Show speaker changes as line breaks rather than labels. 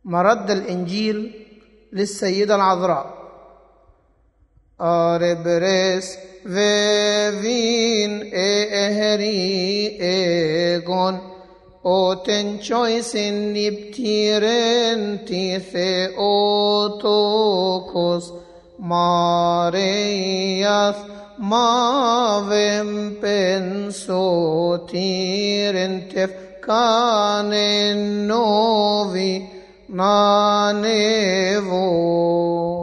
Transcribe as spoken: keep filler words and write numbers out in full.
مرد الإنجيل للسيدة العذراء. أربرس فين إهري إيغون أوتن شويسن نبتيرن تيثي أوتوكوس مارياث ما فيم بنسو تيرن تف كان نوفي نانيفو